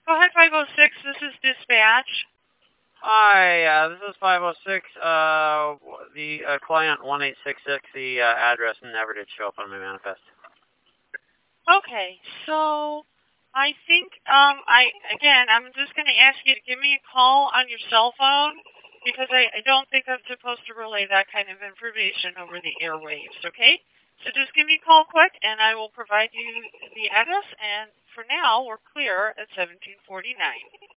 Go ahead, 506. This is dispatch. Hi, this is 506. The client 1866. The address never did show up on my manifest. Okay, so I think I'm just going to ask you to give me a call on your cell phone because I don't think I'm supposed to relay that kind of information over the airwaves. Okay, so just give me a call quick, and I will provide you the address. And for now, we're clear at 1749.